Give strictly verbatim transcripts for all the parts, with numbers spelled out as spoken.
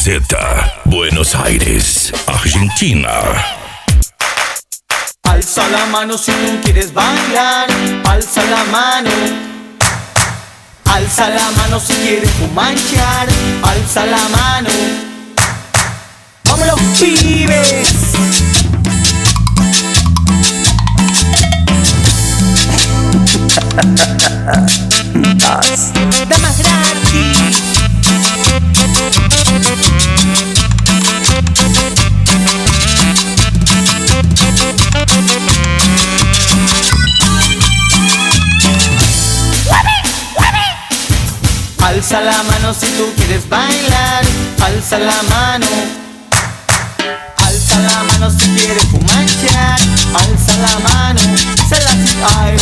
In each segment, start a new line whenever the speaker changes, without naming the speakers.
Z, Buenos Aires, Argentina.
Alza la mano si tú quieres bailar, alza la mano. Alza la mano si quieres fumanchear, alza la mano. ¡Vámonos, pibes! Damas gratis. Alza la mano si tú quieres bailar, alza la mano. Alza la mano si quieres fumanchear, alza la mano. Se la ay.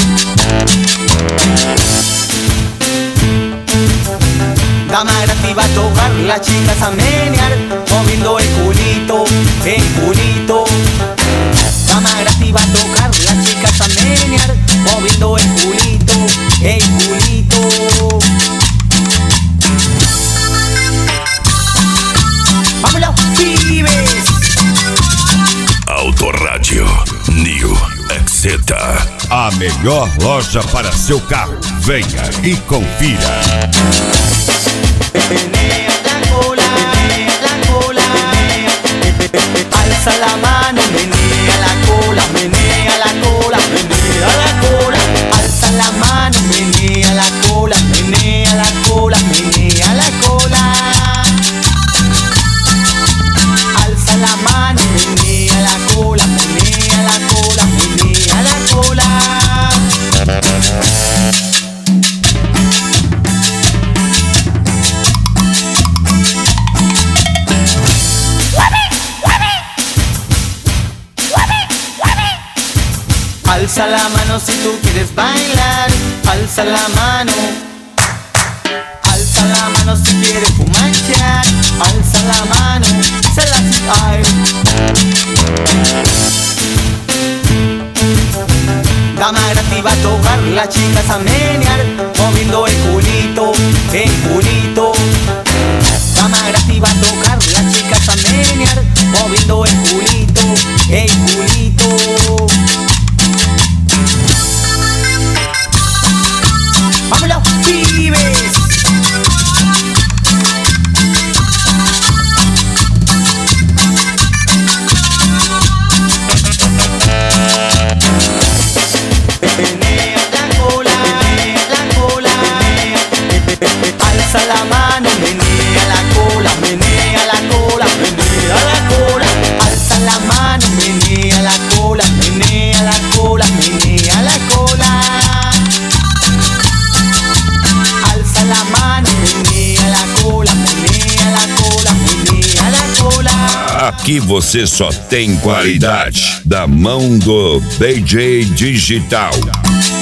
Dama gratis va a tocar, las chicas a menear, moviendo el culito, el culito. Dama gratis va a tocar, las chicas a menear, moviendo el culito, el culito. ¡Vámonos, pibes!
Autorádio New X Z.
A melhor loja para seu carro. Venha e confira.
Menea la cola, la cola. Alza la mano, menea la cola, menea la cola, menea la cola. Alza la mano, menea la cola, menea la cola, menea la cola. Alza la mano, menea la cola, menea la cola, menea la cola. Alza la mano si tú quieres bailar, alza la mano. Alza la mano si quieres fumanchear, alza la mano. Se la ay. Dama gratis va a tocar, las chicas a menear, moviendo el culito, el culito. Dama gratis va a tocar, las chicas a menear, moviendo el culito, el culito. ¡Vámonos, pibes! Menea la cola, la cola. Alza la mano, menea la cola, menea la cola, menea la cola. Alza la mano, menea la cola, menea la cola, menea la cola. Alza la mano, menea la cola, menea la cola, menea la cola.
Aqui você só tem qualidade da mão do D J Digital.